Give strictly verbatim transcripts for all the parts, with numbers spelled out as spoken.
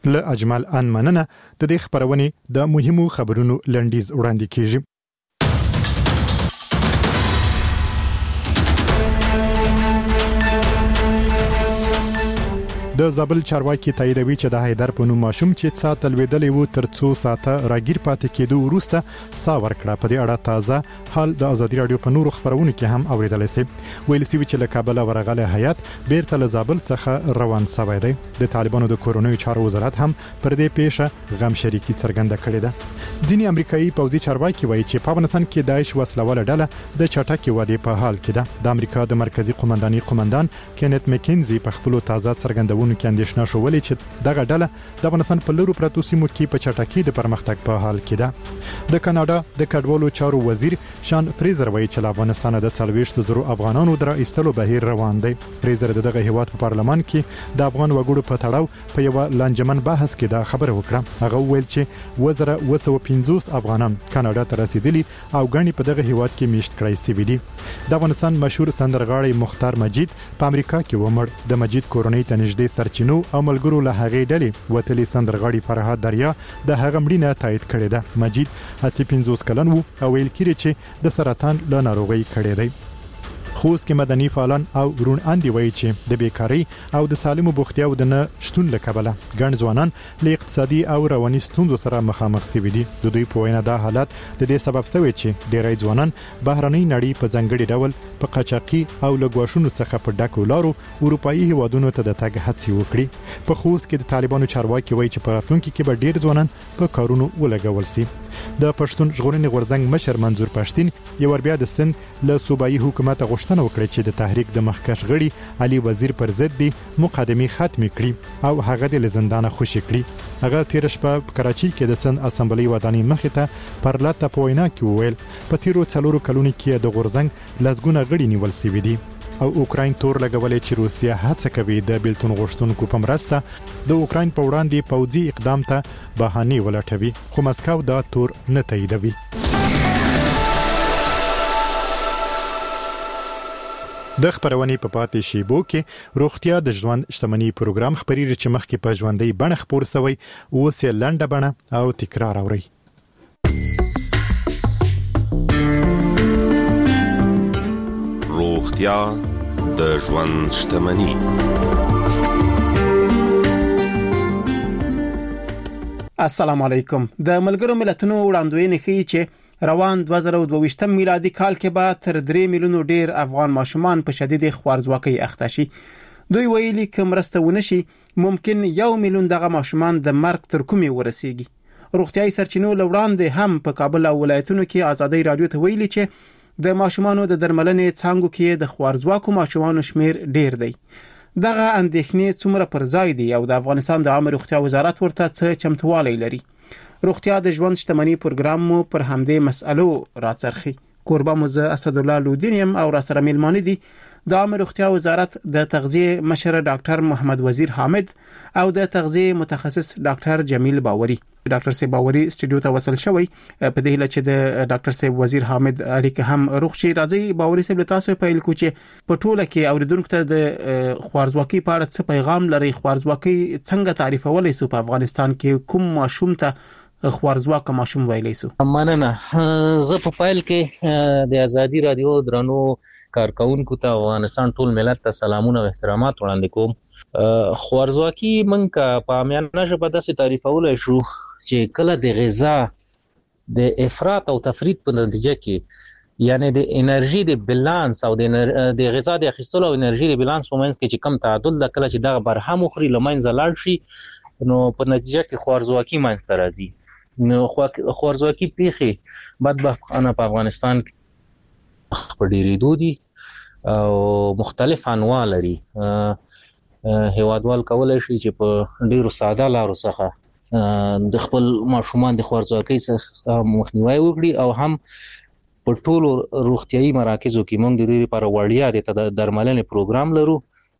له اجمل ان مننه د دې خبرونې د مهمو خبرونو لنډیز وړاندې کیږي. د زابل چارواکي تاییدوي چې د حیدر په نوم ماشوم چې څا تلویدلې وو تر څو ساعته راګیر پاتې کېدو وروسته سا ورکړه. په دې اړه تازه حال د ازادي رادیو په نورو خبرونو کې هم اوریدل شي. ویل شوی چې له کابل ورغله هیات بیرته له زابل څخه روان شوی دی. د طالبانو د کورونوي چارو وزارت هم پر دې پیښه غم شریکي څرګنده کړې ده. ځینې امریکایي پوځي چارواکي وایي چې په افغانستان کې داعش وسلواله ډله د چټکې ودې په حال کې ده. د امریکا د مرکزی قومنداني قومندان کینت مکینزي په خپل تازه څرګندونو کې اندېښنه شولې چې دغه ډله د افغانستان په لورو پرتو سیمو کې په چټکۍ د پرمختګ په حال کې ده. د کاناډا د کډوالو چارو وزیر شان فریزر وایي چې افغانستان د څلوېښت زرو افغانانو در ایستلو بهیر روان دی. فریزر دغه هیواد په پارلمان کې د افغان وګړو په تړاو په یو لانجمن بحث کې دا خبره وکړه. هغه ویل چې وزره اوه سوه پنځوس افغانان کاناډا ته رسیدلي او غني په دغه هیواد کې میشت کړی شوی دي. د افغانستان مشهور سندرغاړی مختار مجید په امریکا کې ومړ. د مجید کورنۍ ته نږدې سرچینو او ملګرو له هغې ډلې وتلی سندرغاړي فرهاد دریا د هغه مړینه تایید کړې ده. مجید اته پنځوس کلن وو او ویل کېږي چې د سرطان له ناروغۍ کړې دی. خوست کې مدني فعالان او ورون اندي وایي چې د بیکاری او د سالمو بوختیاو د نه شتون لکبله ګڼ ځوانان له اقتصادي او رواني ستونزو سره مخامخ شوي دي. د دوی په وینا دا حالت د دې سبب شوی چې ډېری ځوانان بهرنۍ نړۍ په ځانګړي ډول په قاچاقي او لګواشونو څخه په ډکو لارو اروپאי هیوادونو ته د تګ هڅې وکړي. په خوست کې د طالبانو چارواکي وایي چې په راتلونکي کې به ډېر ځوانان په کارونو ولګول شي. د پښتون ژغورنې غورځنګ مشر منظور پښتين یو بیا د سن له صوبایي حکومت غوښتنه وکړه چې د تحریک د مخکښ غړي علي وزیر پر ضد دی مقدمه ختم کړي او هغه د زندان خوشي کړي. هغه تیر شپه په کراچۍ کې د سن اسمبلی ودانۍ مخې ته پر لاته پوینا کې ویل په تیرو څلورو کلونو کې د غورځنګ لسګونه غړي نیول شوي دي او اوکراین تور لګولې چې روسیا هڅه کوي د بیلتون غوښتونکو په مرسته د اوکراین په وړاندې پوځي اقدام ته بهانه ولټوي خو مسکو دا تور نه تاییدوي. د خبرونې په پاتې شیبو کې روغتیا د ژوند شتمنۍ پروګرام خبري چې مخکې په ژوندۍ بڼه خبر شوی اوس یې لنډه بڼه او تکرار اوري. روغتیا د ژوند شتمنۍ. السلام علیکم. د ملګرو ملتونو وړاندوینه ښیي چې روان دوه زره او دوه ویشتم میلادي کال کې به تر درې میلیونو ډیر افغان ماشومان په شدید خوارځواکۍ اخته شي. دوی ویلي چې مرسته ونشي ممکن یو میلیون دغه ماشومان د مرګ تر کومې ورسیږي. روغتیايي سرچینو لوړاندې هم په کابل او ولایتونو کې ازادي رادیو ته ویلي چې د ماشومانو د درملنې څانګو کې د خوارځواکو ماشومانو شمیر ډیر دی. دغه اندېښنې څومره پر ځای دي او د افغانستان د عامه روغتیا وزارت ورته څه چمتووالی لري؟ روغتیا د ژوند شتمنۍ پروګرام مو پر همدې مسألو راڅرخي. کوربه مو زه اسدالله لودینیم او را سره میلمانه دي د عامه روغتیا وزارت د تغذیه مشر ډاکټر محمد وزیر حامد او د تغذیه متخصص ډاکټر جمیل باوري. ډاکټر سی باوري سټوډیو ته وصل شوی په دې هیله چې د ډاکټر سی وزیر حامد اړیکه هم روغ شي. راځي باوري صاحب تاسو په لکه چې په ټوله کې اوریدونکو ته د خوارځواکۍ په اړه څه پیغام لري؟ خوارځواکۍ څنګه تعریفولای سو په افغانستان کې؟ کوم ماشوم ته خوارځواک ماشوم ویلای سو؟ مننه. زه په فایل کې د ازادي رادیو درنو کارکونکو ته افغانستان ټول ملت ته سلامونه او احترامات وړاندې کوم. خوارځواکي منکه په عامیانه ژبه داسې تعریفولای شو چې کله د غذا د افراط او تفرید په نتیجه کې یعنی د انرژي د بالانس او د غذا د اخیستلو او انرژي د بالانس په منځ کې چې کم تعادل د کله چې دغه برهم خوري لمنځه لاړ شي نو په نتیجه کې خوارځواکي منځته راځي. نو خوارځواکي پیښې بدبختانه په افغانستان کې په ډېرېدو دي او مختلف انواع لري. هیوادوال کولای شي چې په ډیرو ساده لارو څخه د خپل ماشومان د خوارځواکۍ څخه مخنیوي وکړي او هم په ټولو روغتیايي مراکزو کې موږ د دې لپاره وړیا د درملنې پروګرام لرو.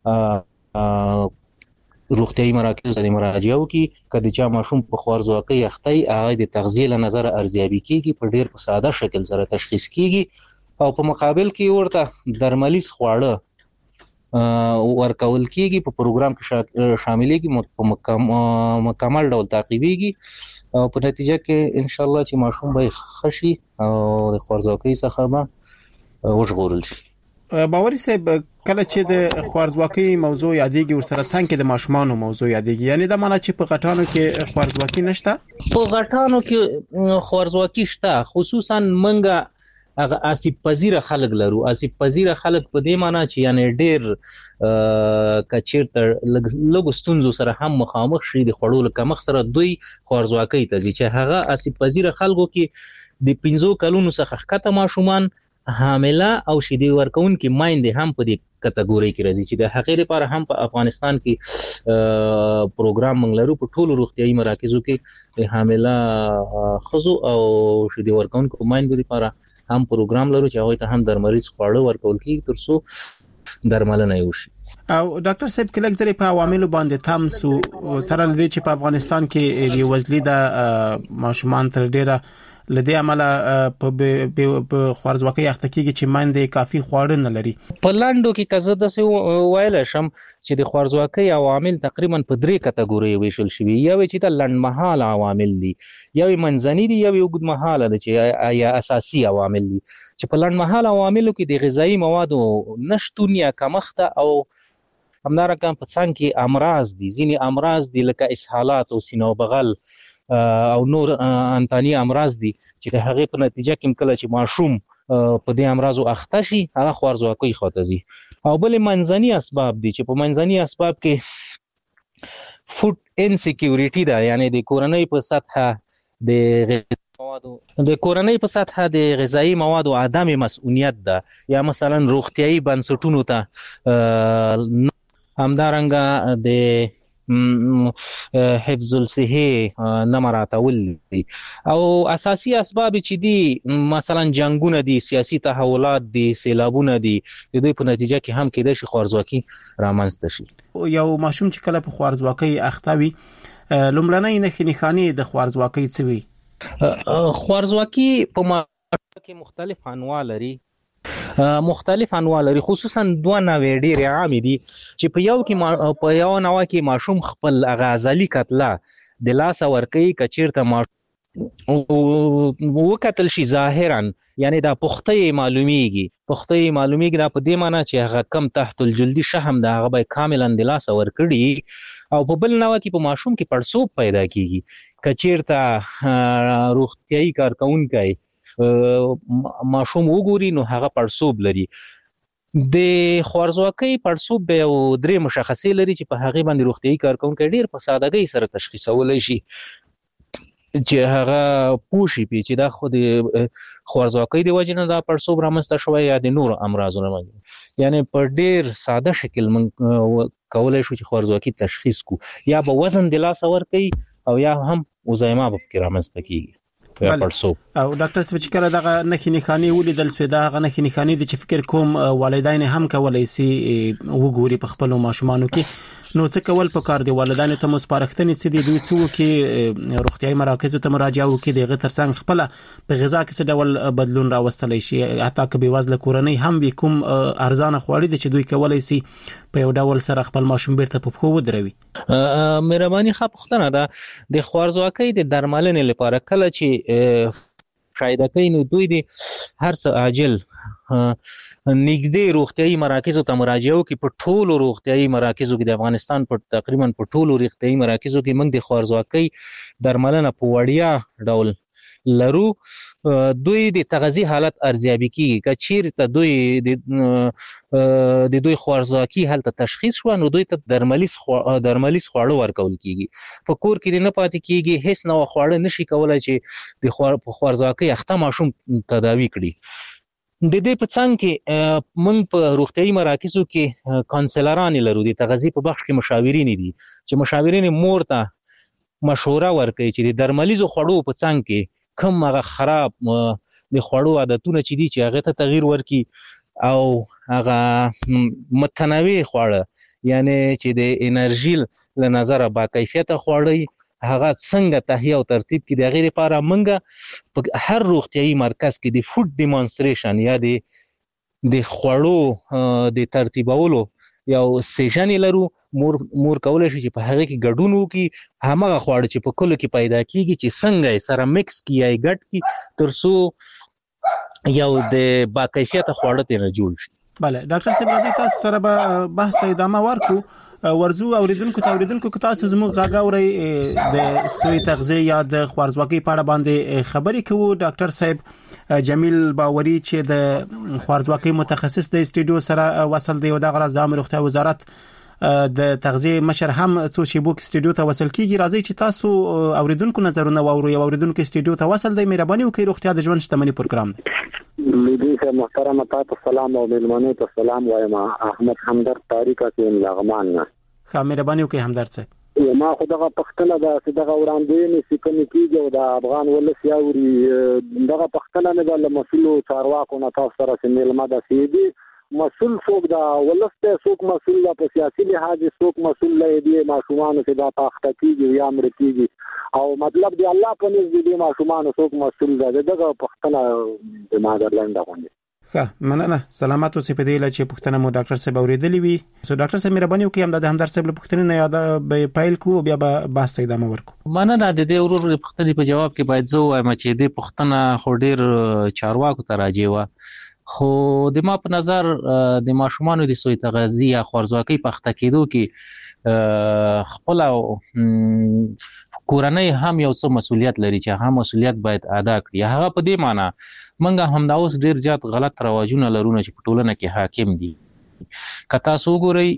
روغتیايي مراکز د مراجعه وکړي کله چې ماشوم په خوارځواکۍ اخته ای هغه د تغذیه له نظر ارزیابي کیږي په ډیر په ساده شکل سره تشخیص کیږي او په مقابل کې ورته درملیز خواړه ورکول کیږي په پروګرام کې شاملېږي په مکمل ډول تعقیبېږي او په نتیجه کې ان شاء الله چې ماشوم به خشي او د خوارزواکۍ څخه به وژغورل شي. باوري صاحب کله چې د خوارزواکۍ موضوع یادېږي ورسره څنګه د ماشومانو موضوع یادېږي، یعنی دا معنی چې په غټانو کې خوارزواکۍ نشته؟ په غټانو کې خوارزواکۍ شته، خصوصا منګه هغه آسیب پذیره خلک لرو. آسیب پذیره خلک په دې معنی چې یعنی ډېر کچیرته لږ ستونزو سره هم مخامخ شي د خوړو له کمښت سره دوی خوارزواکۍ ته ځي، چې هغه آسیب پذیره خلکو کې د پنځو کلونو څخه ښکته ماشومان، حامله او شیدې ورکوونکي میندې هم په دې کټګوري کې راځي، چې د هغې لپاره هم په افغانستان کې پروګرام موږ لرو. په ټولو روغتیايي مراکزو کې د حامله ښځو او شیدې ورکوونکو میندو لپاره هم پروګرام لرو چې هغه ته هم درملیز خواړه ورکول کیږي ترڅو درملنه وشي. او ډاکټر صاحب کله ځلې په عواملو باندې تام سو سره لدی چې په افغانستان کې د وزلي د ماشومان تر ډیره لدی عمله په خوارزواکۍ اخته کیږي چې ماندې کافي خواړه نه لري. په لاندو کې کزه د څه ویل شم چې د خوارزواکۍ عوامل تقریبا په درې کټګوري ویشل شوی، یو چې د لنډمحاله عوامل دي، یو منځني دي، یو اوږدمحاله دي چې یا اساسي عوامل دي. چې په لنډمحاله عواملو کې د غذایی موادو نشټون یا کمښت او همدارنګه په څنګ کې امراض دي، ځینې امراض دي لکه اسهالات او سینه او بغل او نور انتاني امراض دي چې د هغې په نتیجه کې کله چې ماشوم په دې امراضو اخته شي هغه خوارزواکۍ خواته ځي. او بل منځني اسباب دي چې په منځني اسباب کې فود انسیکیورټي ده، یعنی د کورنۍ په سطحه د غذایی موادو د کورنۍ په سطحه د غذایی موادو عدم مسؤلیت ده، یا مثلا روغتیايي بنسټونو ته همدارنګه د حفظ الصحه نه مراعاتول دي. او اساسي اسباب چې دي مثلا جنگونه دي، سیاسي تحولات دي، سیلابونه دي، د دوی په نتیجه کې هم کېدای شي خوارزواکۍ رامنځته شي. یو ماشوم چې کله په خوارزواکۍ اخته وي لومړنۍ نښې نښانې د خوارزواکۍ څه وي؟ خوارزواکۍ په ماشوم کې مختلف انواع لري مختلف انواع لري خصوصا دوه نوې ډېرې عامې دي چې په یو کې په یو نوع کې ماشوم خپل غازالي کتله د لاسه ورکوي که چېرته وکتل شي ظاهرا، یعنی دا پخته معلومیږي پخته معلومیږي دا په دې معنی چې هغه کم تحت الجلدي شحم ده هغه به کاملا د لاسه ورکړي. او په بل نوع کې په ماشوم کې پړسوب پیدا کیږي که چېرته روغتیايي کارکونکی ماشوم وګوري نو هغه پړسوب لري. د خوارزواکۍ پړسوب به یو درې مشخصې لري چې په هغې باندې روغتیايي کارکونکی ډېر په سادهګۍ سره تشخیصولی شي چې هغه پوه شي پې چې دا خو د خوارزواکۍ د وجې نه دا پړسوب رامنځته شوی یا د نورو امراضو نه، یعنی په ډېر ساده شکل موږ کولی شو چې خوارزواکۍ تشخیص کو. یا به وزن د لاسه ورکوي او یا هم اوزایما به پکې رامنځته کېږي. او ډاکټر صاحب چې کله دغه نښې نښانې ولیدل سوې دا هغه نښې نښانې دي چې فکر کوم والدین هم کولی سي وګوري په خپلو ماشومانو کې، نو څه کول پکار دي؟ والدینو ته مو سپارښتنې څه دي؟ دوی څه وکړي؟ روغتیايي مراکزو ته مراجعه وکړي، د هغې ترڅنګ خپله په غذا کې څه ډول بدلون راوستلی شي؟ حتی که بېوزله کورنۍ هم وي کوم ارزانه خواړه دي چې دوی کولی سي په یو ډول سره خپل ماشوم بیرته په پښو ودروي؟ مهرباني ښه پوښتنه ده. د خوارزواکۍ د درملنې لپاره کله چې شایده کوي نو دوی د هر څه عاجل نږدې روغتیايي مراکزو ته مراجعه وکړي. په ټولو روغتیايي مراکزو کې د افغانستان په تقریبا په ټولو روغتیايي مراکزو کې موږ د خوارزواکۍ درملنه په وړیا ډول لرو. دوی د تغذیه حالت ارزیابي کیږي، که چیرته دوی د دوی خوارزواکي هلته تشخیص شو نو دوی ته درملیز درملیز خواړه ورکول کیږي. په کور کې نه پاتې کیږي، هیڅ نوع خواړه نشي کولای چې د خوارزواکۍ اخته ماشوم تداوي کړي. د دې په څنګ کې موږ په روغتیايي مراکزو کې کانسلران لرو، د تغذیې په بخش کې مشاورین دي چې مشاورین مور ته مشوره ورکوي چې د درملیزو خوړو په څنګ کې کوم هغه خراب د خوړو عادتونه چې دي چې هغه ته تغییر ورکړي او هغه متنوع خواړه یعنی چې د انرژي له نظره با کیفیته خواړه هغه څنګه تهیه او ترتیب کې د هغې لپاره موږ په هر روغتیايي مرکز کې د فود ډیمانستریشن یا د د خوړو د ترتیبولو یو سیشن لرو مور مور کولای شي چې په هغه کې ګډون وکړي همغه خواړه چې په کلو کې پیدا کیږي چې څنګه سره مکس کیای ګډ کی ترڅو یو د با کیفیت خواړه تیر جوړ شي. بله ډاکټر صاحب راځي تاسو سره به بحث ته ادامه ورکو. ورزو اوریدونکو ته اوریدونکو که تاسو زموږ غاغوري د سوی تغذیه یا د خوارزواکۍ په اړه باندې خبرې کوو. ډاکټر صاحب جمیل باوري چې د خوارزواکۍ متخصص د استډیو سره وصل دی او د غرض روغتیا وزارت د تغذیه مشر هم څو شیبو کې استډیو ته وصل کیږي. راځي چې تاسو اوریدونکو نظرونه واورو. یو اوریدونکو استډیو ته وصل دی. مهرباني وکړئ روغتیا د ژوند شتمنۍ پروګرام دی. لیدونکو محترم تاسو سلام او ملمنو ته سلام وایم. احمد همدرد طریقه کې لغمان نه خا مهرباني وکړئ همدرد صاحب. ما خدغه پختنه دا چې دغه وړاندې نسی کوم کیږي او د افغان ولس یاوري دغه پختنه نه د مسلو چارواکو نه تاسو سره سیمه ماده سیدي مسول څوک دا ولس ته څوک مسول دا په سیاسي لحاظ څوک مسول دی ماشومان چې دا پخته کیږي یا امر کیږي او مطلب دی الله په نس دی ماشومان څوک مسول دا دغه پختنه د مادرلند غونډه. ښه مننه. سلامات اوسئ. په دې لاره چې پوښتنه مو ډاکټر صاحب اوریدلې وي. سو ډاکټر صاحب مهرباني وکړئ هم د همدرد صاحب له پوښتنې نه یاد به پایل کو بیا به بحث ته ادامه ورکو. مننه. د دې ورور پوښتنې په جواب کې باید زه وایم چې دې پوښتنه خو ډېر چارواکو ته راځي و خو د ما په نظر د ماشومانو د سوی تغذیه یا خوارزواکۍ پخته کېدو کې خپل کورنۍ هم یو څه مسولیت لري چې هغه مسولیت باید ادا کړي. هغه په دې معنی منګه هم دا اوس ډیر زیات غلط رواجونه لرونه چې په ټولنه کې حاکم دي. که تاسو وګورئ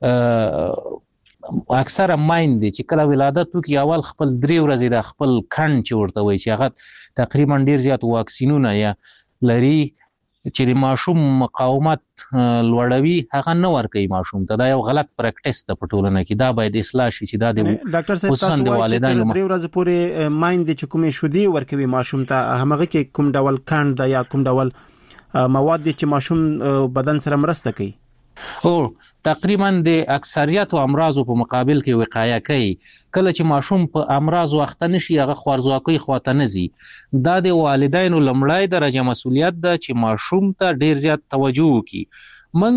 اکثره مایند چې کله ولادت وکړي اول خپل درې ورځې د خپل کڼ چې ورته وایي چې هغه تقریبا ډیر زیات واکسینونه یا لري چې د ماشوم مقاومت لوړوي هغه نه ورکوي ماشوم ته. دا یو غلط پریکټیس ده په ټولنه کې. دا باید اصلاح شي چې دا د ډاکټر صاحب تاسو وایي چې درې ورځې پورې مایند چې کومې شودي ورکوي ماشوم ته همغه کې کوم ډول کاند یا کوم ډول مواد چې ماشوم بدن سره مرسته کوي. او تقریبا د اکثریت امراض په مقابل کې وقایه کوي. کله چې ماشوم په امراض وخت نشي هغه خوارزواکۍ خواته نزي. دا د والدینو لمړی درجه مسولیت ده چې ماشوم ته ډیر زیات توجه وکړي. من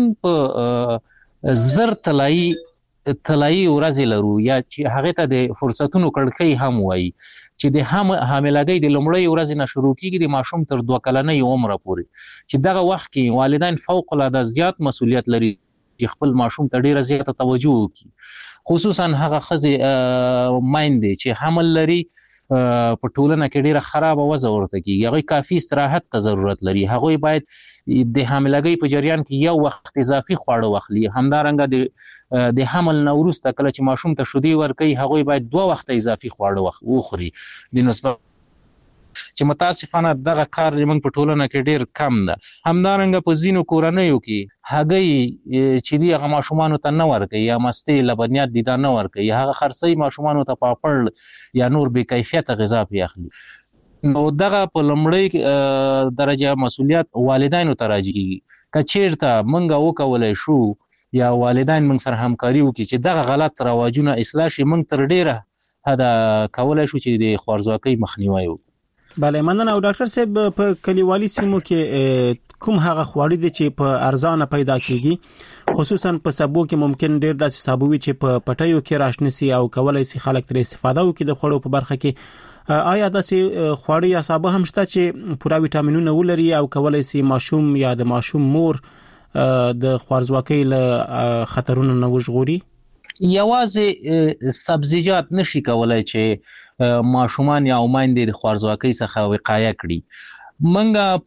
په زر طلایی طلایی ورځې لرو یا چې هغه ته د فرصتونو کړکۍ هم وایي چې د هم حاملګۍ د لمړی ورځې نه شروع کیږي د ماشوم تر دوه کلنۍ عمر پورې چې دغه وخت کې والدین فوق العاده زیات مسولیت لري چې خپل ماشوم ته ډیره زیاته توجه وکړي. خصوصا هغه ښځې مایندې چې حمل لري په ټولنه کې ډیره خراب وضع ورته کیږي. هغه کافي استراحت ته ضرورت لري. هغه باید د حاملګۍ په جریان کې یو وخت اضافي خواړه واخلي. همدارنګه د د حمل نه وروسته کله چې ماشوم ته شودي ورکوي هغه باید دوه وخت اضافي خواړه وخوري د نسبت چې متاسفانه دغه کار زموږ په ټولنه کې ډیر کم ده. همدارنګه په ځینو کورنیو کې هګۍ چې دی هغه ماشومانو ته نه ورکوي یا مستې لبنیات دي دا نه ورکوي. هغه خرڅوي ماشومانو ته پاپړ یا نور بې کیفیته غذا پرې اخلي. نو دغه په لمړی درجه مسولیت والدینو ته راځي. که چیرته موږ وکولای شو یا والدین موږ سره همکاري وکړي چې دغه غلط رواجونه اصلاح شي موږ تر ډیره حده کولای شو چې د خوارزواکۍ مخنیوی وکړو. بله مننه. او ډاکټر صاحب په کلیوالي سیمو کې کوم هغه خواړه دي چې په ارزانه پیدا کیږي خصوصا په سبو کې ممکن ډیر داسې سابو وي چې په پټیو کې راشنسي او کولای شي خلک تر استفاده وکړي د خوړو په برخه کې. آیا داسې خواړه یا سابه هم شته چې پوره ویټامینونه ولري او کولای شي ماشوم یا د ماشوم مور د خوارزواکۍ له خطرونو نه وژغوري؟ یوازې سبزیجات نشي کولای چې ماشومان یا میندې د خوارزواکۍ څخه وقایه کړي. منګه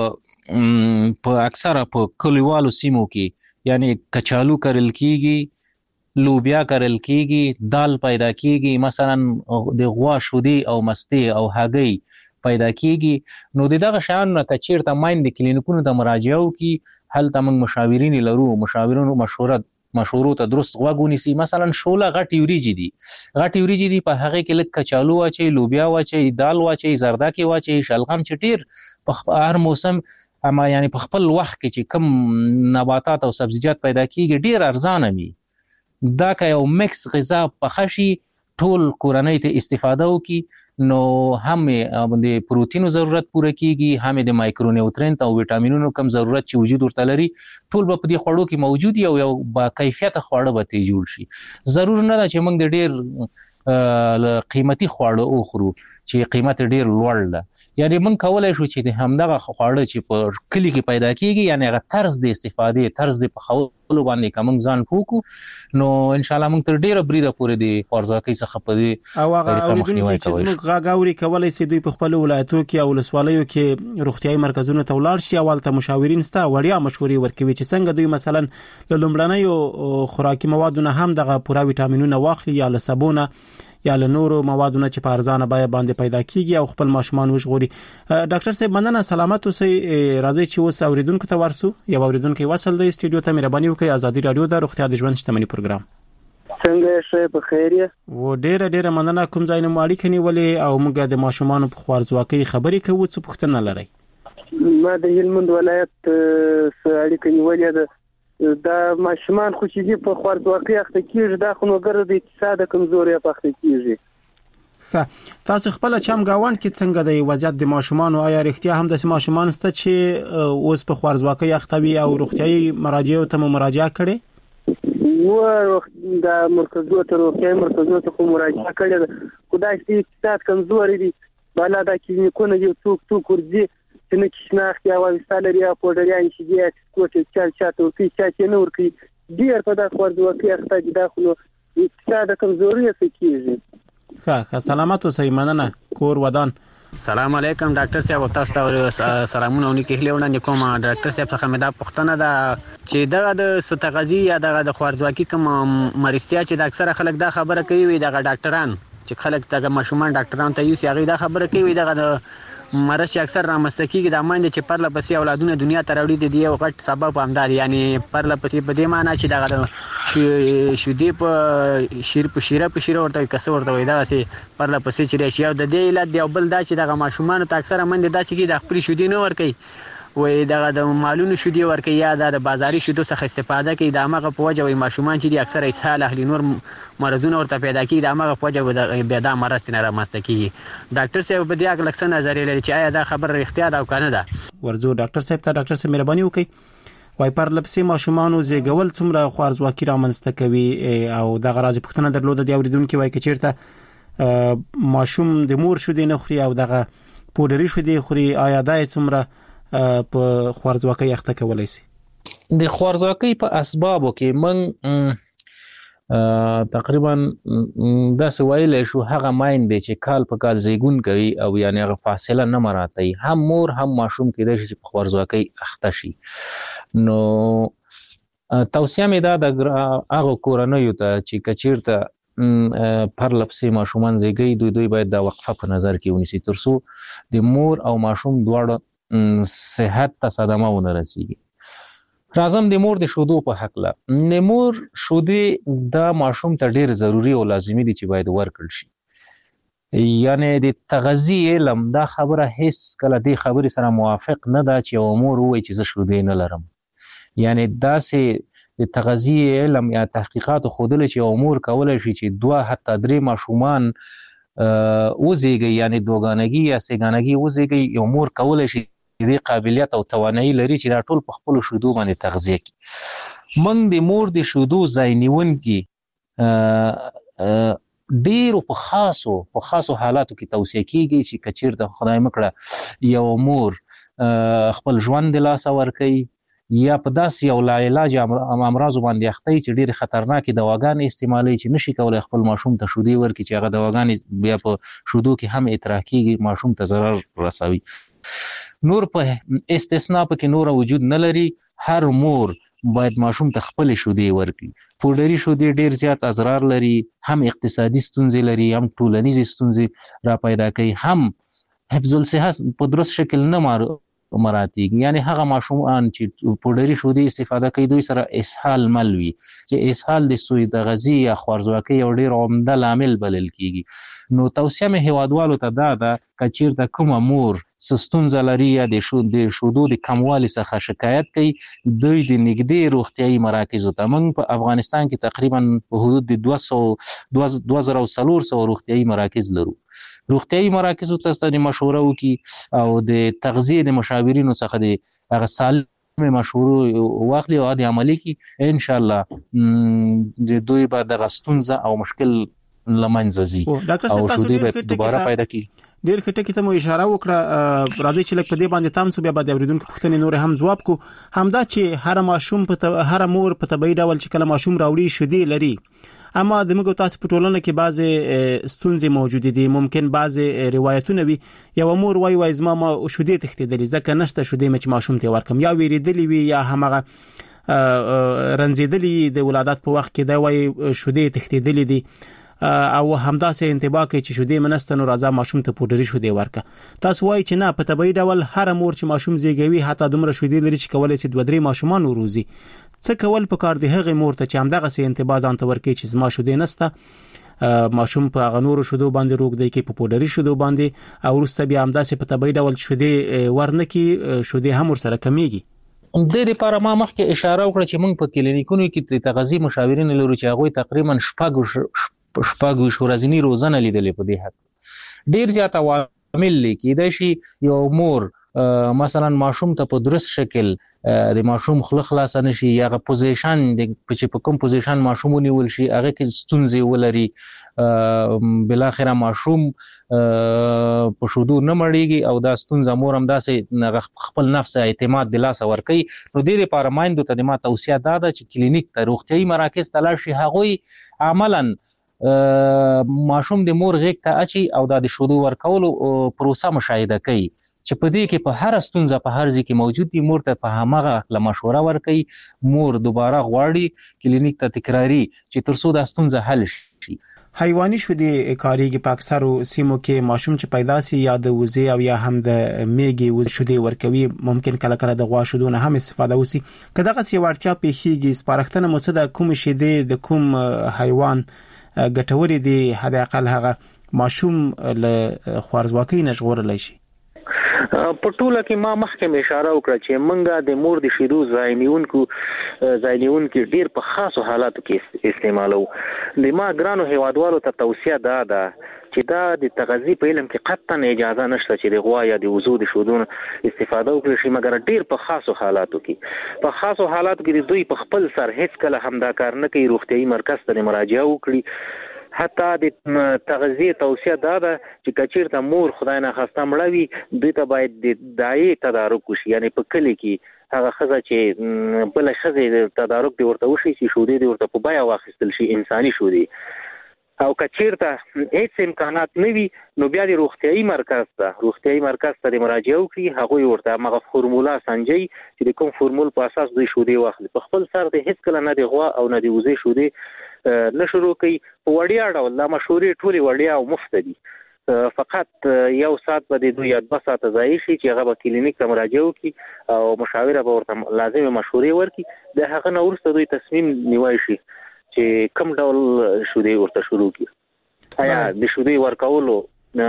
په په اکثره په کلیوالو سیمو کې یعنی کچالو کرل کیږي، لوبیا کرل کیږي، دال پیدا کیږي، مثلا د غوا شودي او مستې او هګۍ پیدا کیږي. نو دغه شیان نه کچیرته میندې کلینیکونو ته مراجعه وکړي. هلته موږ مشاورین لرو، مشاورینو مشوره مشورو ته درست غوږ ونیسي. مثلا شوله غټي وریجې دي، غټي وریجې دي په هغه کې لږ کچالو واچي، لوبیا واچي، دال واچي، زردکي واچي، شلغم چې ډیر په هر موسم اما یعنی په خپل وخت کې چې کم نباتات او سبزیجات پیدا کیږي ډیر ارزانه وي. دا که یو مکس غذا پخه شي ټول کورنۍ ته استفاده وکي نو هم د پروتینو ضرورت پوره کیږي، هم د مایکرو نیوټرینت او وټامینونو کم ضرورت چې وجود ورته لري ټول به په دې خوړو کې موجود وي او یو با کیفیت خواړه به ته جوړ شي. ضرور نه ده چې موږ د ډیر قیمتي خواړه وخورو چې قیمت ډیر لوړ ده، یعنی موږ کولای شو چې د همدغه خواړه چې په کلی کې پیدا کیږي یعنی هغه طرز د استفادې طرز د پخولو باندې کوم ځان پوکو نو ان شاء الله موږ تر ډیره بریده پورې د خوارزواکۍ څخه په دې او هغه اوریدونکو چې موږ غاغوري کولای سي دوی په خپل ولایتو کې او ولسوالیو کې روغتيایي مرکزونو ته ولاړ شي او البته مشاورین ستا وړیا مشورې ورکوي چې څنګه دوی مثلا له لومړنیو خوراکي موادو نه هم دغه پوره وټامینونه واخلي یا له سبونه یا له نورو موادونو چې په ارزانه بیه باندې پیدا کیږي او خپل ماشومان وژغوري. ډاکټر صاحب مننه، سلامت اوسئ. راځي چې اوس اوریدونکو ته ورسو. یو اوریدونکو وصل دی سټډیو ته، مهرباني وکړئ. ازادي رادیو د روغتیا د ژوند شتمنۍ پروګرام. څنګه شې په خیر یې؟ و ډیره ډیره مننه. کوم ځای نه مالک نیولې او موږ د ماشومان په خوارزواکۍ خبرې کوو، څه پوښتنه لرئ؟ ما د هلمند ولایت اړیکې نیولې ده. دا ماشومان خو چې په خوارزواکۍ اخته کیږي دا خو نو ګر د اقتصاد کمزوري په اخته کیږي. ښه، تاسو خپل چم گاوند کې څنګه د وضعیت د ماشومان او آیا رښتیا هم د ماشومان ست چې اوس په خوارزواکۍ اخته وي او روغتيایي مراجعو ته مراجعه کړي؟ و د مرکزو ته روغتيایي مرکزو ته مراجعه کړي. خدای دې اقتصاد کمزوري دي، بالا دا کې کو نه یو څوک څوک ورځي چې نه کښناخت یا وایستالري یا پوډریان چې دي کوټه چا چاته کوي چا چې نه ورکی ډیر په دغه خوارزواکۍ اخته دي. دا خو اقتصاد کمزوري کیږي. ښه ښه، سلامت اوسئ. مننه. کور ودان. سلام علیکم ډاکټر صاحب، تاسو ته سلامونه ونکړي هلونه کوم. ډاکټر صاحب څخه مې دا پوښتنه ده چې دغه د ستغذی یا دغه د خوارزواکۍ کوم مرستیا چې د اکثره خلک دا خبره کوي دغه ډاکټران چې خلک دغه ماشومان ډاکټران ته یوسي هغه دا خبره کوي دغه د مرض چې اکثر رامنځته کیږي د ماندې چې پرله پسې اولادونه دنیا ته راوړي دي یو غټ سبب همدار، یعنی پرله پسې په دې معنی چې دغه شودې په شیر په شیره په شیره ورته کسه ورته وي دا چې پرله پسې چې راشي. او د دې علت دی او بل دا چې دغه ماشومان ته اکثر ماندې دا چې د خپل شودې نه ور کوي وای دغه د مالونو شودې ور کوي یا د بازاري شودو څخه استفاده کوي. د هغه په وجه وي ماشومان چې اکثر اسهال اهلي نور مرزونه ورته پیدا کیږي، د هغه په وجه به دا مرض نه رامنځته کیږي. ډاکټر صاحب په دې اړه لکه نظر لري چې آیا دا خبره اختیار او کنه ده؟ ورځو ډاکټر صاحب ته. ډاکټر صاحب مهرباني وکړئ، وای پر لپسې ماشومان زیږول څومره خوارزواکۍ رامنځته کوي او دغه راځي پوښتنه درلوده دی اوریدونکو وای کې چیرته ماشوم د مور شودې نه خوري او دغه پودري شودې خوري، آیا دا څومره په خوارزواکۍ اخته کولای شي؟ د خوارزواکۍ په اسبابو کې من تقریبا دا سوایل شو هغه ماین دی چې کال په کال زیګون کوي او یعنی هغه فاصله نه مراتي، هم مور هم ماشوم کې د شي په خوارزواکۍ اخته شي. نو توصیه مې دا د هغه کورنیو ته چې کچیرته پر لپسې ماشومان زیږي دوی دوی باید دا وقفه په نظر کې ونیسي ترڅو د مور او ماشوم دواړه صحت ته صدمه ونه رسیږي. راځم د مور د شودو په حق له. د مور شودې دا ماشوم ته ډیر ضروری او لازمي دي چې باید ورکړل شي. یعنی د تغذیه علم دا خبره هیڅ کله د خبرې سره موافق نه ده چې یو مور وایي چې زه شودې نه لرم. یعنی دا سه د تغذیه علم یا تحقیقات خودل چې یو مور کولای شي چې دوه حتی درې ماشومان وزیږي یعنی دوګانګي یا سیګانګي وزیږي، یو مور کولای شي دې قابلیت او توانایي لري چې دا ټول په خپل شودو باندې تغذیه کړي. من د مور د شودو ځای نیونکي ډیرو په خاصو په خاصو حالاتو کې توصیه کیږي چې کچیرته خدای مکړه یو مور خپل ژوند د لاسه ورکوي یا په داسې یو لا علاج امراض باندې اخته چې ډیر خطرناکې دواګانې استعمالوي چې نشي کولای خپل ماشوم ته شودې ورکړي چې هغه دواګانې بیا په شودو کې هم اطراح کیږي، ماشوم ته ضرر رسوي. نور په استثناء پکې نور وجود نه لري. هر مور باید ماشوم ته خپل شودې ورکړي. پودري شودې ډیر زیات اضرار لري، هم اقتصادي ستونزې لري، هم ټولنیزې ستونزې را پیدا کوي، هم حفظ الصحه په درست شکل نه مراتیږي. یعنی هغه ماشومان چې پودري شودې استفاده کوي دوی سره اسهال مل وي چې اسهال د سوی د غذی یا خوارزواکۍ یو ډیر عمده لامل بلل کیږي. نو توصیه مې هیوادوالو ته دا ده کچیرته کومه مور ستونزه لري یا د شو د شودو د کموالي څخه شکایت کوي دوی د نږدې روغتيایي مراکزو ته موږ په افغانستان کې تقریبا په حدود د دوه سوه دوه زره څلور سوه روغتيایي مراکز لرو. روغتيایي مراکزو ته ستاسو مشوره وکي او د تغذیه د مشاورینو څخه د هغه سالم مشورو واخلي او د عملي کی ان شاء الله د دوی به د غستونزه او مشکل لمنځه زی او شودي به دوباره پیدا کی. ډیر خټه کې ته مو اشاره وکړه راځي چې لکه په دې باندې تام سو بیا د اوریدونکو پوښتنې نور هم جواب کو همدا چې هر ماشوم په هر مور په طبيعي ډول چې کله ماشوم راوړي شودي لري اما د موږ تاسو په ټولنه کې بعضي ستونزې موجود دي ممکن بعضي روایتونه وي یو مور وای وای زما ما شودي تختیدلې ځکه نشته شودي مچ ماشوم ته ورکم یا ویریدلې وي یا همغه رنځیدلې د ولادت په وخت کې دا وای شودي تختیدلې دي او همدا سه انتباه کوي چې شودي منستنو راځه ماشوم ته پودري شودي ورکه. تاسو وایي چې نه په طبيعي ډول هر مور چې ماشوم زیږوي حتی دومره شودي لري چې کولای شي دوه درې ماشومان وروزي. څه کول پکار دی هغه مور ته چې همدغه سه انتباه ځان ته ورکړي چې زما شودي نسته ماشوم په غنورو شودو باندې روغ دی کې په پودري شودو باندې او ورسته بیا همدا سه په طبيعي ډول شودي ورنکي شودي هم ور سره کمیږي. د دې لپاره ما مخکې اشاره وکړه چې موږ په کلینیکونو کې د تغذیه مشاورین لرو چې هغه تقریبا شپږ شپږ ورځنی روزانه لیدلې په دې حق ډیر زیات عوامل لیکي د شي یو مور مثلا ماشوم ته په درست شکل د ماشوم خله خلاص نشي یا غو پوزیشن د چې په کوم پوزیشن ماشوم نیول شي هغه کې ستونزې ولري بل اخره ماشوم په شودو نه مړیږي او دا ستونزه مور هم داسې خپل نفس اعتماد د لاس ور کوي. نو د دې لپاره مایندو ته د ما توصیه ده چې کلینیک ته روغتيایي مراکز ته لاړ شي هغه عملاً ماشوم د مور غیږ ته اچي او د شودو ورکولو پروسه مشاهده کوي چې په دې کې په هر ستونزه په هر ځای کې موجود دي مور ته په همغه مشوره ورکوي مور دوباره غواړي کلینیک ته تکراری چې ترڅو د ستونزه حل شي. حیواني شودي کاریږي په اکثرو سیمو کې ماشوم چې پیدا سي یا د وزې او یا هم د میږي و شودي ورکوي ممکن کله کله د غوا شودو نه هم استفاده وسی کداغه سی ورتیا په خيږي سپارښتنه مو څه د کوم شیدې د کوم حیوان ګټوري دي حد اقل هغه ماشوم له خوارزواکۍ نشغورلای شي. په ټوله کې ما مخکې اشاره وکړه چې منګه د مور د شیدو زاینیونکو زاینیونکو ډیر په خاصو حالاتو کې استعمالو. د ما ګرانو هیوادوالو ته توصیه ده ده چې دا د تغذیه په علم کې قطعا اجازه نشته چې د غوا یا د وزو د شودو استفاده وکړي شي مګر ډیر په خاصو حالاتو کې په خاصو حالاتو کې دوی په خپل سر هیڅ کله هم دا کار نه کوي روغتيایي مرکز ته مراجعه وکړي. حتی د تغذیه توصیه دا ده چې کچیرته مور خدای نه خسته مړوي دوی ته باید د دایي تدارک وشي یعنی په کلی کې هغه خزه چې بل خزه تدارک دی ورته وشي چې شودي دی ورته په بیا واخیستل شي انساني شودي او کچیرته هیڅ امکانات نه وي نو بیا د روغتيایي مرکز ته روغتيایي مرکز ته مراجعه وکړي هغه ورته هغه فرمولا سنجي چې د کوم فرمول په اساس دوی شودي واخلي په خپل سر د هیڅ کله نه دی غوا او نه دی وزې شودي نه شروع کوي په وړیا ډول د مشورې ټولي وړیا او مفت دي فقط یو ساعت به د دوی یا دوه ساعت ځای شي چې هغه به کلینیک ته مراجعه وکړي او مشاوره به ورته لازمي مشورې ورکړي د هغه نه وروسته دوی تصمیم نیوي شي چې کوم ډول شودي ورته شروع کړي آیا د شودي ورکولو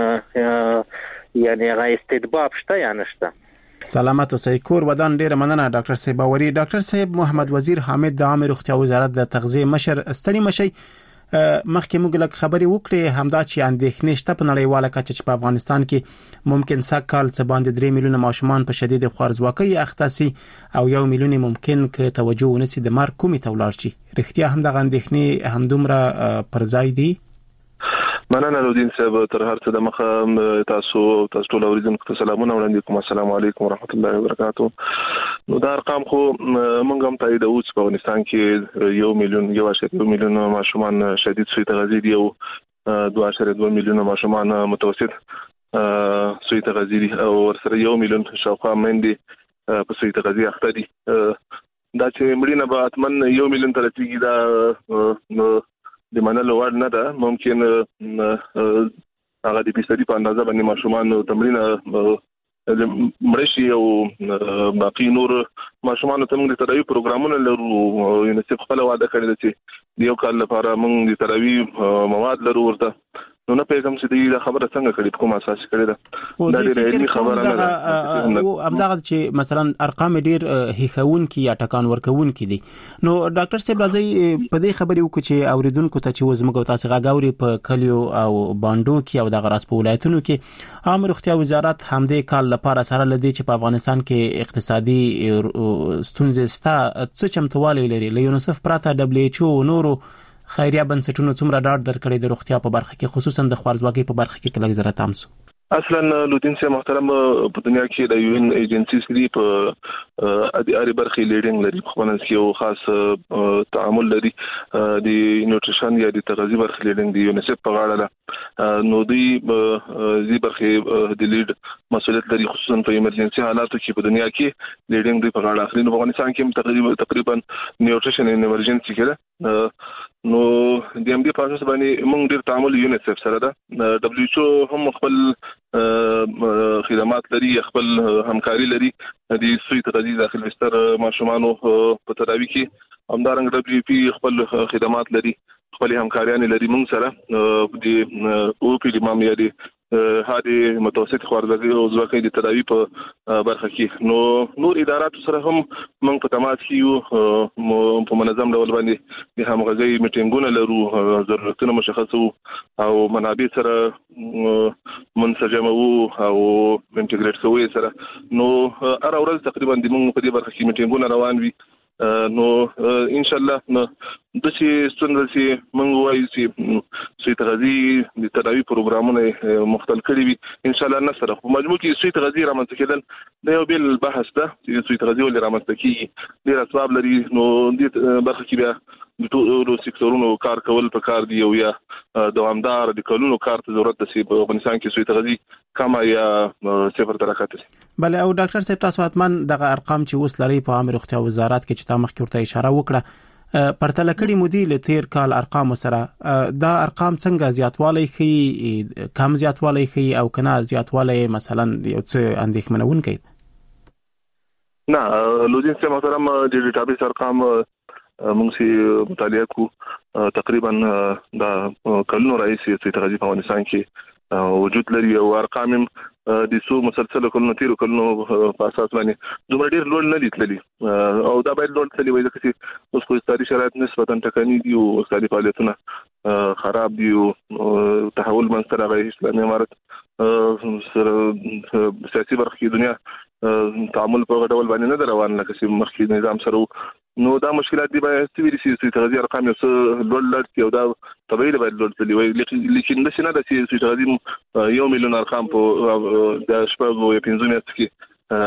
یعنی هغه استدباب شته یا نشته. سلامت اوسئ. کور ودان ډیره مننه ډاکټر صاحب باوري. ډاکټر صاحب محمد وزیر حامد د عامه روغتیا وزارت د تغذیه مشر ستړي مشي مخکې موږ لک خبري وکړې همدا چې اندېښنې شته په نړیواله کچه چې په افغانستان کې ممکن سکهال څه باندې درې میلیونه ماشومان په شدید خوارزواکۍ اخته سي او یو میلیون ممکن ک توجه ونسي د مارک کومي تولار شي. رښتیا هم د اندېښنې همدومره پر ځای دي؟ مننه نورالدین صاحب تر هر څه د مخه تاسو تاسو ټول اوریدونکو ته سلامونه وړاندې کوم. السلام علیکم ورحمت الله وبرکاته. نو دا ارقام خو موږ هم تایید او په افغانستان کې یو میلیون یو اشاریه یو میلیون ماشومان شدید سوی تغذیه دي او دوه اشاریه دوه میلیون ماشومان متوسط سوی تغذیه دي او ورسره یو میلیون شاوخوا مندي په سوی تغذیه اخته دي. دا چې مړینه به اتمن یو میلیون ته رسیږي دا د منلو وړ نه ده. ممکن هغه د فیصدي په اندازه باندې ماشومان تمرین مړشي او باقي نور ماشومان ته موږ د تداوی پروګرامونه لرو یونیسف خپل وعده کړی دی چې یو کال لپاره موږ د تداوی مواد لرو ورته نو نه پیغام چې دا خبره څنګه کړي کوم اساس کړي دا د ډېر علمي خبره نه ده او همدغه چې مثلا ارقام ډیر هیخون کی یا ټکان ورکون کی دي نو ډاکټر صاحب راځي په دې خبرې وکړي چې اوریدونکو ته چې وزمګو تاسو غاوري په کلیو او باندو کې او د غراس په ولایتونو کې عام روغتیا وزارت همدې کال لپاره سره لدی چې په افغانستان کې اقتصادي ستونزې ستا څه چمتووالی لري له یونیسف پراته دبليو ایچ او نورو خیریه بنسټونو څومره ډاډ درکړي د روغتیا په برخه کې خصوصا د خوارزواګۍ په برخه کې کله زره تامسو اصلا لودین سي محترم په دنیا کې د یو ان ایجنسیز لري په اداري برخه لیډینګ لري په خپل کې یو خاص تعامل لري د نیوټریشن یا د تغذیه برخه لیډینګ دی یونیسف په غاړه ده نو دی زی برخه د لیډ مسؤلیت لري خصوصا په ایمرجنسي حالاتو کې په دنیا کې لیډینګ دی په غاړه اخلي نو په افغانستان کې تقریبا تقریبا نیوټریشن ان ایمرجنسي کې نو د ام ډي پروسس باندې موږ ډیر تعامل یونیسف سره ده دبليو ایچ او هم خپل خدمات لري خپل همکاري لري د سوی تغذیه داخل بستر ماشومانو په تداوی کې همدارنګ دبليو پی خپل خدمات لري خپل همکاریان لري موږ سره د او پی د مامي هادي متوسط خوارزواګۍ او ځواکۍ د تداوی په برخه کې نو نور ادارات سره هم موږ په تماس کې یو په منظم ډول باندې د همغږۍ میټینګونه لرو ضرورتونه مشخصو او منابع سره منسجم او انټیګریټ کوي سره نو هر ورځ تقریبا د موږ په دې برخه کې میټینګونه روان وي نو ان شاء الله نو د چې څنګه چې موږ وایو چې سوی تغذیه د تداوی پروګرامونه مختل کړي وي ان شاء الله نصر په مجموع کې سوی تغذیه رامنځته کېدل دا یو بل بحث ده چې سوی تغذیه ولې رامنځته کیږي ډیر اسباب لري نو د برخه کې بیا د ټولو سکتورونو کار کول په کار دی او یا دوامدار د کلونو کار ته ضرورت ده چې په افغانستان کې سوی تغذیه کما یا صفر ترکات بله او ډاکټر صاحب تاسو حتمان دغه ارقام چې اوس لري په عام روغتیا وزارت کې چې تا مخکې ورته اشاره وکړه پرتله کړي مودي له تیر کال ارقام سره دا ارقام څنګه زیاتوالی خي کم زیاتوالی خي او کنه زیاتوالی مثلا یو څه اندېښمنونکی نه لودین سي محترم د ډیټابیس ارقام موږ سي مطالعه کو تقریبا دا کلونو راځي چې تغذیه په افغانستان کې وجود لري او ارقام د سو مسلسل کلونو تیر کلونو په اساس باندې دومره ډیر لوړ نه دي تللي او دا باید لوړ تللي وي ځکه چې اوس خو اقتصادي شرایط نسبتا ټکني دي او اقتصادي فعالیتونه خراب دي او تحول منځته راغی اسلامي امارت سره سیاسي برخه کې دنیا تعامل په ډول باندې نه روان لکه چې مخکې نظام سره نو دا مشکلات دي باید چې چې تغذیه ارقام یو څه لوړ لړ یو دا طبيعي باید لوړ تللی وي لیکن د شنه د چې تغذیه یو میلیون ارقام په د شپږو یا پنځو میاشتو کې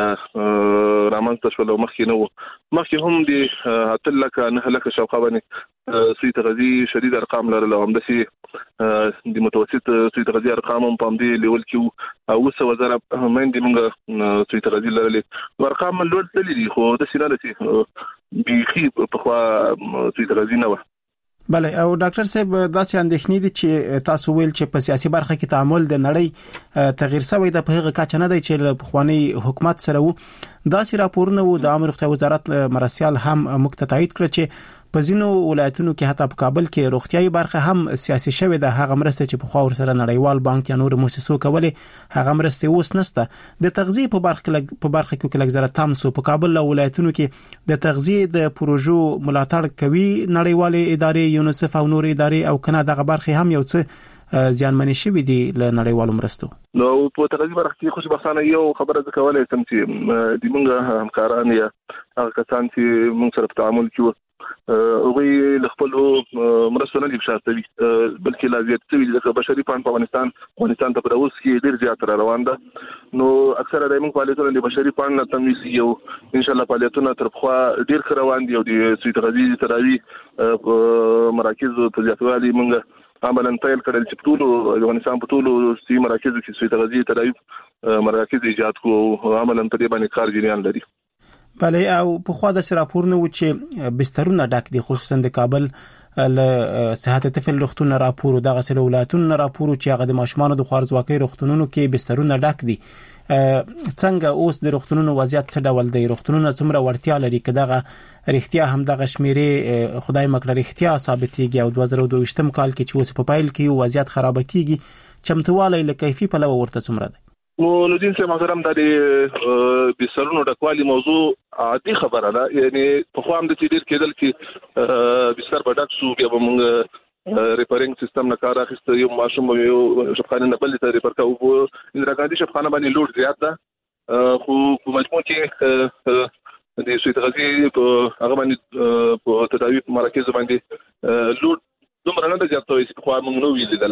رامنځته شول او مخکې نه و مخکې هم د اتل لکه نه لکه شاوخوا باندې سوی تغذیه شدید ارقام لرل او همداسې د متوسط سوی تغذیه ارقام هم په همدې لیول کې او اوس وزاره مندې موږ سوی تغذیه لرلې ارقام لوړ تللي دي خو داسې نه ده چې بیخي پخوا سوی تغذیه نه وه بله او ډاکټر صاحب داسې اندېښنې دي چې تاسو ویل چې په سیاسي برخه کې تعامل د نړۍ تغیر شوی د په هغه کچه نه دی چې له پخوانی حکومت سره وو داسې راپورونه وو د عام روغتیا وزارت مرسیال هم موږ ته تایید کړ چې په ځینو ولایتونو کې حتی په کابل کې روغتیاي برخه هم سیاسي شوې ده هغه مرسته چې په خاور سره نړیوال بانک یا نور مؤسسو کولې هغه مرسته اوس نشته د تغذیه په برخه په برخه کې کله زره تامسو په کابل او ولایتونو کې د تغذیه د پروژو ملاتړ کوي نړیوال ادارې یونیسف او نور ادارې او کنه دغه برخه هم یو څه زیانمنې شوې دي له نړیوالو مرستو نو په تغذیه برخه کې خوش بخانه یو خبره ځکولای سم چې د موږ همکاران یا هغه کسان چې موږ سره په تعامل کې اوغه له خپل مرستو نه دي شاستوي بلکې لا زیات شوي د بشري پان په افغانستان افغانستان ته پروس کې ډیر زیات روان ده نو اکثره د موږ فعالیتونه د بشري پان نه تمویل یو ان شاء الله فعالیتونه تر خو ډیر روان دي او د سوی تغذیه تراوی مراکز په ځاتوالي موږ عملاً پیل کړل چې ټول افغانستان په ټول سیمه مراکز کې سوی تغذیه تراوی مراکز ایجاد کو عملاً په دې باندې کار جریان لري بله او په خوا د راپورونه و چې بسترونه ډک دي خصوصا د کابل له صحت طفل روغتون راپور او دغه سره ولایتونو راپور چې هغه د ماشومان د خوارزواکۍ روغتونونو کې بسترونه ډک دي څنګه اوس د روغتونونو وضعیت څه ډول دی؟ روغتونونه څومره ورتیا لري کداغه رښتیا هم دغه شمیرې خدای مکړه رښتیا ثابتېږي او دوه زره دوه ویشتم کال کې چې اوس په پایل کې وضعیت خراب کیږي چمتوالی له کیفي په لور ورته څومره دی؟ نو نودین سه محترم د بسترونو د کوالی موضوع عادي خبره ده، یعنی په خو هم د تدیر کېدل چې بستر په ډاک سو بیا موږ ریپیرینګ سیستم نه کار اخیسته یو ماشوم یو شفخانه نه بل ته ریپر کوو اندراګاندي شفخانه باندې لوډ زیات ده، خو په مجموع کې د سویت غزي په هغه باندې په تداوی مراکز باندې لوډ دومره نه زیات وي چې خو موږ نو ویل